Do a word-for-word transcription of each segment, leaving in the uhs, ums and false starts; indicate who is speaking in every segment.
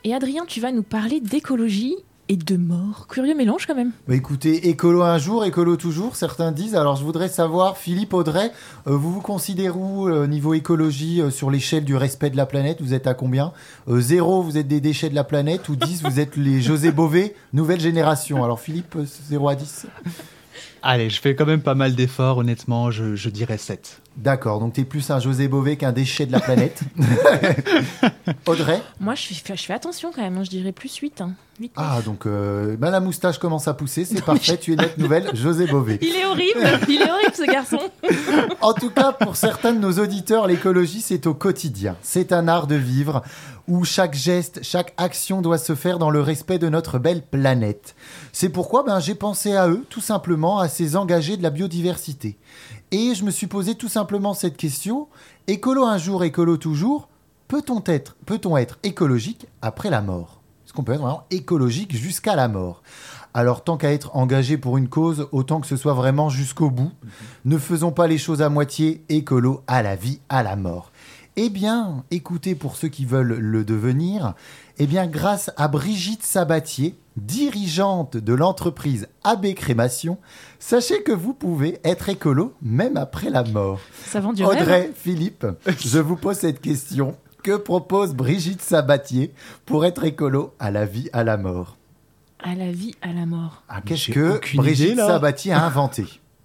Speaker 1: Et Adrien, tu vas nous parler d'écologie et de mort. Curieux mélange quand même.
Speaker 2: Bah écoutez, écolo un jour, écolo toujours, certains disent. Alors je voudrais savoir, Philippe, Audrey, euh, vous vous considérez où euh, niveau écologie euh, sur l'échelle du respect de la planète? Vous êtes à combien? euh, Zéro, vous êtes des déchets de la planète, ou dix, vous êtes les José Bové, nouvelle génération. Alors Philippe, euh, zéro à dix?
Speaker 3: Allez, je fais quand même pas mal d'efforts, honnêtement, je, je dirais sept.
Speaker 2: D'accord, donc t'es plus un José Bové qu'un déchet de la planète. Audrey?
Speaker 1: Moi, je fais, je fais attention quand même, hein, je dirais plus huit. Hein. huit
Speaker 2: Ah, donc euh, bah, la moustache commence à pousser, c'est parfait, tu es notre nouvelle José Bové.
Speaker 1: Il est horrible, il est horrible ce garçon.
Speaker 2: En tout cas, pour certains de nos auditeurs, l'écologie, c'est au quotidien. C'est un art de vivre où chaque geste, chaque action doit se faire dans le respect de notre belle planète. C'est pourquoi ben, j'ai pensé à eux, tout simplement, à ces engagés de la biodiversité. Et je me suis posé tout simplement cette question, écolo un jour, écolo toujours, peut-on être, peut-on être écologique après la mort? Est-ce qu'on peut être vraiment écologique jusqu'à la mort? Alors, tant qu'à être engagé pour une cause, autant que ce soit vraiment jusqu'au bout. Mmh. Ne faisons pas les choses à moitié, écolo à la vie, à la mort. Eh bien, écoutez, pour ceux qui veulent le devenir, eh bien, grâce à Brigitte Sabatier, dirigeante de l'entreprise A B Crémation, sachez que vous pouvez être écolo même après la mort.
Speaker 1: Ça vend du
Speaker 2: Audrey,
Speaker 1: rêve.
Speaker 2: Philippe, je vous pose cette question. Que propose Brigitte Sabatier pour être écolo à la vie, à la mort?
Speaker 1: À la vie, à la mort.
Speaker 2: Ah, qu'est-ce
Speaker 3: J'ai
Speaker 2: que
Speaker 3: aucune
Speaker 2: Brigitte
Speaker 3: idée, là.
Speaker 2: Sabatier a inventé?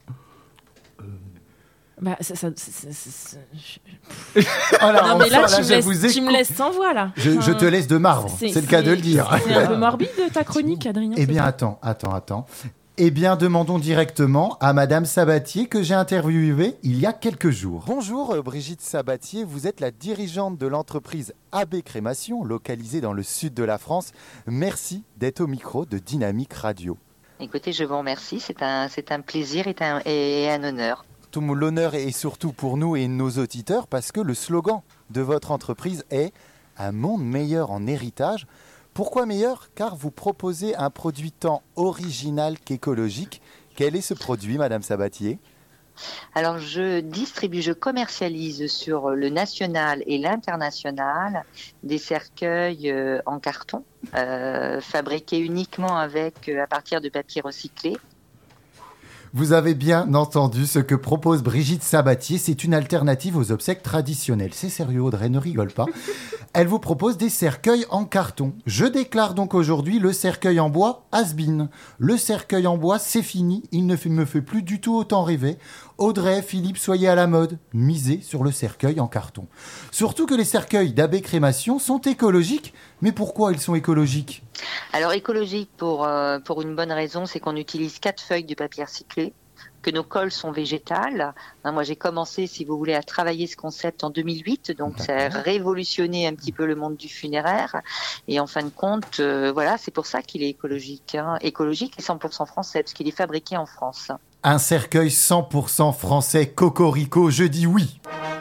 Speaker 1: Bah, ça, ça, ça, ça, ça, je-
Speaker 2: Oh là,
Speaker 1: Non, mais là,
Speaker 2: enfin,
Speaker 1: tu, me
Speaker 2: je
Speaker 1: laisses,
Speaker 2: vous
Speaker 1: tu me
Speaker 2: écoute.
Speaker 1: laisses sans voix, là.
Speaker 2: Je, je te laisse de marbre, c'est, le cas de le dire.
Speaker 1: C'est un peu morbide ta chronique, Adrien.
Speaker 2: Eh
Speaker 1: c'est
Speaker 2: bien,
Speaker 1: ça
Speaker 2: attends, attends, attends. Eh bien, demandons directement à Madame Sabatier que j'ai interviewée il y a quelques jours. Bonjour euh, Brigitte Sabatier, vous êtes la dirigeante de l'entreprise A B Crémation, localisée dans le sud de la France. Merci d'être au micro de Dynamique Radio.
Speaker 4: Écoutez, je vous remercie, c'est un, c'est un plaisir et un, et un honneur.
Speaker 2: Tout l'honneur est surtout pour nous et nos auditeurs parce que le slogan de votre entreprise est « Un monde meilleur en héritage ». Pourquoi meilleur? Car vous proposez un produit tant original qu'écologique. Quel est ce produit, Madame Sabatier?
Speaker 4: Alors, je distribue, je commercialise sur le national et l'international des cercueils euh, en carton, euh, fabriqués uniquement avec, euh, à partir de papier recyclé.
Speaker 2: Vous avez bien entendu ce que propose Brigitte Sabatier. C'est une alternative aux obsèques traditionnelles. C'est sérieux, Audrey, ne rigole pas. Elle vous propose des cercueils en carton. Je déclare donc aujourd'hui le cercueil en bois has-been. Le cercueil en bois, c'est fini. Il ne me fait plus du tout autant rêver. Audrey, Philippe, soyez à la mode. Misez sur le cercueil en carton. Surtout que les cercueils d'A B Crémation sont écologiques. Mais pourquoi ils sont écologiques?
Speaker 4: Alors, écologique pour, euh, pour une bonne raison, c'est qu'on utilise quatre feuilles de papier recyclé, que nos colles sont végétales. Hein, moi, j'ai commencé, si vous voulez, à travailler ce concept en deux mille huit, donc ça a révolutionné un petit peu le monde du funéraire. Et en fin de compte, euh, voilà, c'est pour ça qu'il est écologique. Hein, écologique et cent pour cent français, parce qu'il est fabriqué en France.
Speaker 2: Un cercueil cent pour cent français, cocorico, je dis oui.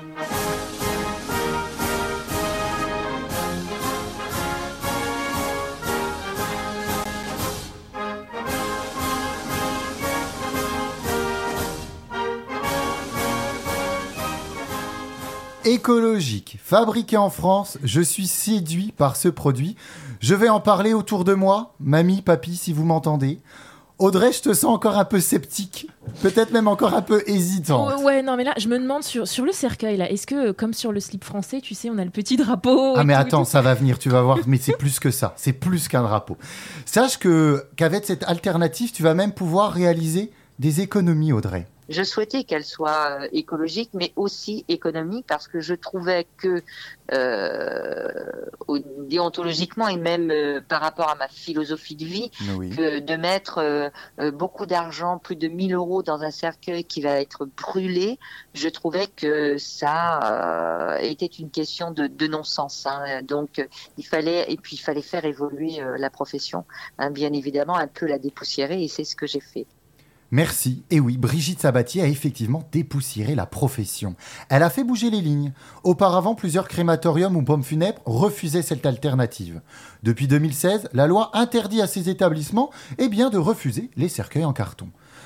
Speaker 2: Écologique, fabriqué en France, je suis séduit par ce produit. Je vais en parler autour de moi, mamie, papy, si vous m'entendez. Audrey, je te sens encore un peu sceptique, peut-être même encore un peu hésitante.
Speaker 1: Oh, ouais, non, mais là, je me demande sur, sur le cercueil, là, est-ce que, comme sur le slip français, tu sais, on a le petit drapeau?
Speaker 2: Ah,
Speaker 1: et
Speaker 2: mais
Speaker 1: tout,
Speaker 2: attends,
Speaker 1: et tout.
Speaker 2: ça va venir, tu vas voir, mais c'est plus que ça, c'est plus qu'un drapeau. Sache que, qu'avec cette alternative, tu vas même pouvoir réaliser des économies, Audrey.
Speaker 4: Je souhaitais qu'elle soit euh, écologique, mais aussi économique, parce que je trouvais que euh, au- déontologiquement et même euh, par rapport à ma philosophie de vie,
Speaker 2: Oui.
Speaker 4: que de mettre euh, euh, beaucoup d'argent, plus de mille euros dans un cercueil qui va être brûlé, je trouvais que ça euh, était une question de, de non-sens. Hein. Donc, euh, il fallait et puis il fallait faire évoluer euh, la profession, hein, bien évidemment, un peu la dépoussiérer, et c'est ce que j'ai fait.
Speaker 2: Merci. Et oui, Brigitte Sabatier a effectivement dépoussiéré la profession. Elle a fait bouger les lignes. Auparavant, plusieurs crématoriums ou pompes funèbres refusaient cette alternative. Depuis deux mille seize, la loi interdit à ces établissements eh bien, de refuser les cercueils en carton.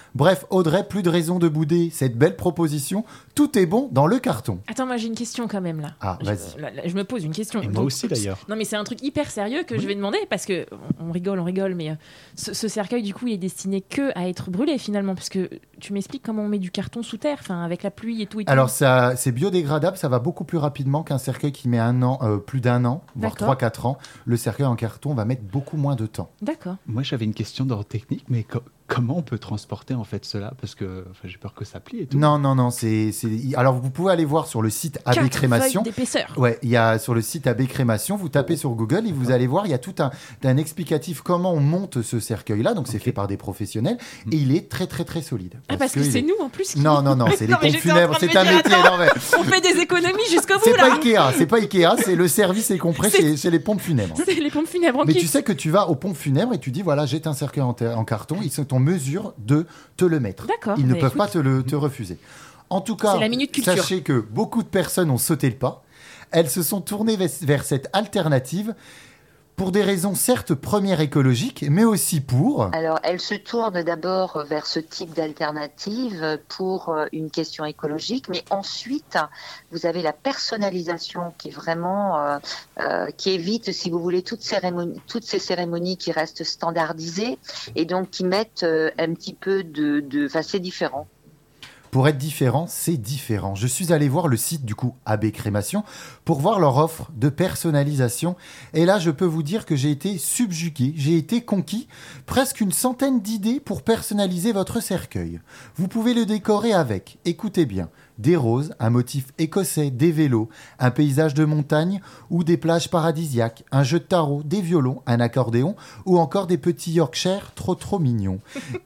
Speaker 2: Bref, Audrey, plus de raison de bouder cette belle proposition. Tout est bon dans le carton.
Speaker 1: Attends, moi j'ai une question quand même là.
Speaker 2: Ah,
Speaker 1: je,
Speaker 2: vas-y.
Speaker 1: là, là, je me pose une question.
Speaker 3: Et moi
Speaker 1: Donc,
Speaker 3: aussi, d'ailleurs.
Speaker 1: Non, mais c'est un truc hyper sérieux que oui. je vais demander parce que on rigole, on rigole, mais euh, ce, ce cercueil du coup il est destiné que à être brûlé finalement, parce que tu m'expliques comment on met du carton sous terre, enfin avec la pluie et tout. Et tout.
Speaker 2: Alors ça, c'est biodégradable, ça va beaucoup plus rapidement qu'un cercueil qui met un an, euh, plus d'un an, voire trois quatre ans. Le cercueil en carton va mettre beaucoup moins de temps.
Speaker 1: D'accord.
Speaker 3: Moi j'avais une question d'ordre technique, mais co- comment on peut transporter en fait cela? Parce que enfin, j'ai peur que ça plie et tout.
Speaker 2: Non, non, non. C'est, c'est... Alors vous pouvez aller voir sur le site A B Crémation.
Speaker 1: D'épaisseur.
Speaker 2: Ouais, il y a sur le site A B Crémation, vous tapez sur Google et vous allez voir, il y a tout un, un explicatif comment on monte ce cercueil-là. Donc c'est
Speaker 3: okay.
Speaker 2: fait par des professionnels et il est très très très solide.
Speaker 1: Ah parce que, que c'est est... nous en plus. Qui...
Speaker 2: Non, non, non, c'est les
Speaker 1: non,
Speaker 2: pompes funèbres, c'est un métier. Non, mais...
Speaker 1: On fait des économies jusqu'au bout
Speaker 2: c'est
Speaker 1: là.
Speaker 2: Pas Ikea, c'est pas Ikea, c'est le service est compris chez, chez les pompes funèbres.
Speaker 1: C'est les pompes funèbres.
Speaker 2: Mais
Speaker 1: okay.
Speaker 2: tu sais que tu vas aux pompes funèbres et tu dis voilà, j'ai un cercueil en, ter- en carton, ils sont en mesure de te le mettre.
Speaker 1: D'accord.
Speaker 2: Ils ne peuvent
Speaker 1: écoute...
Speaker 2: pas te le te refuser. En tout cas,
Speaker 1: c'est la minute culture.
Speaker 2: Sachez que beaucoup de personnes ont sauté le pas. Elles se sont tournées vers cette alternative pour des raisons certes premières écologiques, mais aussi pour...
Speaker 4: Alors, elles se tournent d'abord vers ce type d'alternative pour une question écologique, mais ensuite, vous avez la personnalisation qui est vraiment... Euh, euh, qui évite, si vous voulez, toutes, cérémonies, toutes ces cérémonies qui restent standardisées et donc qui mettent euh, un petit peu de... de... Enfin, c'est différent.
Speaker 2: Pour être différent, c'est différent. Je suis allé voir le site du coup A B Crémation pour voir leur offre de personnalisation. Et là, je peux vous dire que j'ai été subjugué, j'ai été conquis. Presque une centaine d'idées pour personnaliser votre cercueil. Vous pouvez le décorer avec, écoutez bien, des roses, un motif écossais, des vélos, un paysage de montagne ou des plages paradisiaques, un jeu de tarot, des violons, un accordéon ou encore des petits Yorkshire trop trop mignons.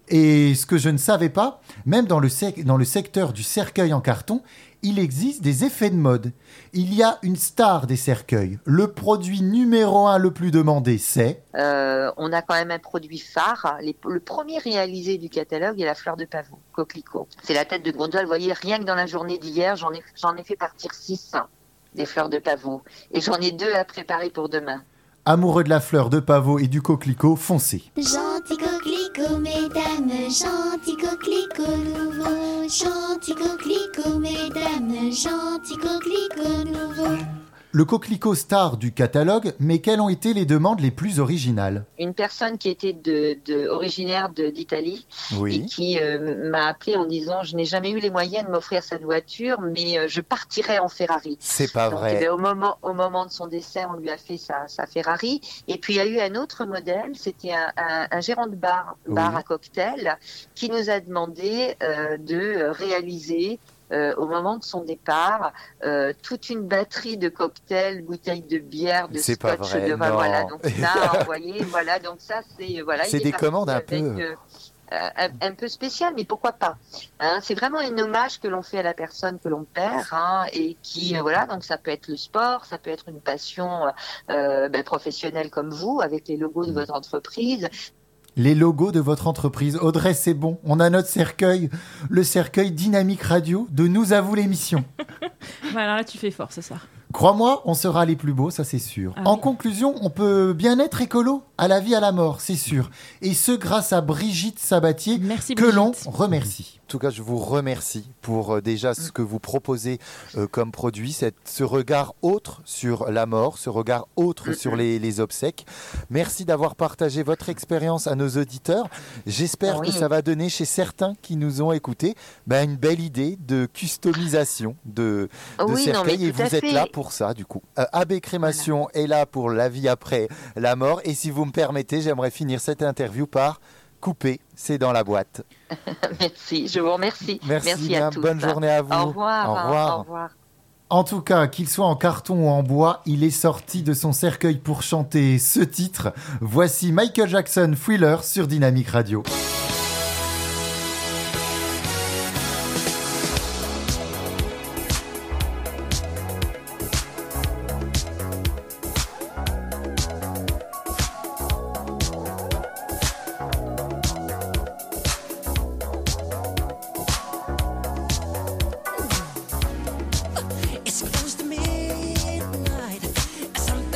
Speaker 2: Et ce que je ne savais pas, même dans le, sec- dans le secteur du cercueil en carton, il existe des effets de mode. Il y a une star des cercueils. Le produit numéro un le plus demandé, c'est...
Speaker 4: Euh, on a quand même un produit phare. Les, le premier réalisé du catalogue est la fleur de pavot, coquelicot. C'est la tête de gondole. Vous voyez, rien que dans la journée d'hier, j'en ai, j'en ai fait partir six des fleurs de pavot. Et j'en ai deux à préparer pour demain.
Speaker 2: Amoureux de la fleur de pavot et du coquelicot, foncez.
Speaker 5: Gentil coquelicot, mesdames, gentil coquelicot nouveau, gentil coquelicot, mesdames, gentil coquelicot nouveau.
Speaker 2: Le coquelicot star du catalogue, mais quelles ont été les demandes les plus originales?
Speaker 4: Une personne qui était de, de, originaire de, d'Italie
Speaker 2: oui.
Speaker 4: et qui euh, m'a appelé en disant « Je n'ai jamais eu les moyens de m'offrir cette voiture, mais euh, je partirai en Ferrari. »
Speaker 2: C'est pas
Speaker 4: Donc,
Speaker 2: vrai.
Speaker 4: Eh bien, au, moment, au moment de son décès, on lui a fait sa, sa Ferrari. Et puis, il y a eu un autre modèle, c'était un, un, un gérant de bar, bar oui. à cocktail, qui nous a demandé euh, de réaliser Euh, au moment de son départ, euh, toute une batterie de cocktails, bouteilles de bière, de
Speaker 2: c'est
Speaker 4: scotch,
Speaker 2: pas vrai,
Speaker 4: de
Speaker 2: non.
Speaker 4: voilà. Donc là, envoyé, voilà. Donc ça, c'est voilà.
Speaker 2: C'est des commandes un peu.
Speaker 4: Euh, un, un peu spécial, mais pourquoi pas hein, c'est vraiment un hommage que l'on fait à la personne que l'on perd hein, et qui euh, voilà. Donc ça peut être le sport, ça peut être une passion euh, ben, professionnelle comme vous, avec les logos de mmh. votre entreprise.
Speaker 2: Les logos de votre entreprise. Audrey, c'est bon. On a notre cercueil. Le cercueil Dynamique Radio de Nous à vous l'émission.
Speaker 1: Voilà, là, tu fais fort ce soir.
Speaker 2: Crois-moi, on sera les plus beaux, ça c'est sûr.
Speaker 1: Ah,
Speaker 2: en
Speaker 1: oui.
Speaker 2: conclusion, on peut bien être écolo, à la vie, à la mort, c'est sûr. Et ce, grâce à Brigitte Sabatier,
Speaker 1: Merci,
Speaker 2: que
Speaker 1: Brigitte.
Speaker 2: l'on remercie. En tout cas, je vous remercie pour euh, déjà ce que vous proposez euh, comme produit, cette, ce regard autre sur la mort, ce regard autre sur les, les obsèques. Merci d'avoir partagé votre expérience à nos auditeurs. J'espère
Speaker 4: oui.
Speaker 2: que ça va donner chez certains qui nous ont écoutés ben, une belle idée de customisation de, de
Speaker 4: oui,
Speaker 2: cercueil.
Speaker 4: non,
Speaker 2: Et vous êtes
Speaker 4: fait.
Speaker 2: là pour ça, du coup. Euh, A B Crémation voilà. est là pour la vie après la mort. Et si vous me permettez, j'aimerais finir cette interview par couper, c'est dans la boîte.
Speaker 4: Merci, je vous remercie.
Speaker 2: Merci,
Speaker 4: Merci
Speaker 2: bien,
Speaker 4: à tous.
Speaker 2: bonne journée à vous.
Speaker 4: Au revoir.
Speaker 2: Au revoir.
Speaker 4: Au revoir.
Speaker 2: En tout cas, qu'il soit en carton ou en bois, il est sorti de son cercueil pour chanter ce titre. Voici Michael Jackson, Thriller sur Dynamique Radio.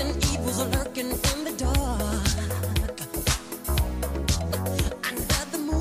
Speaker 6: Lurking in the dark, under the moon.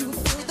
Speaker 6: you through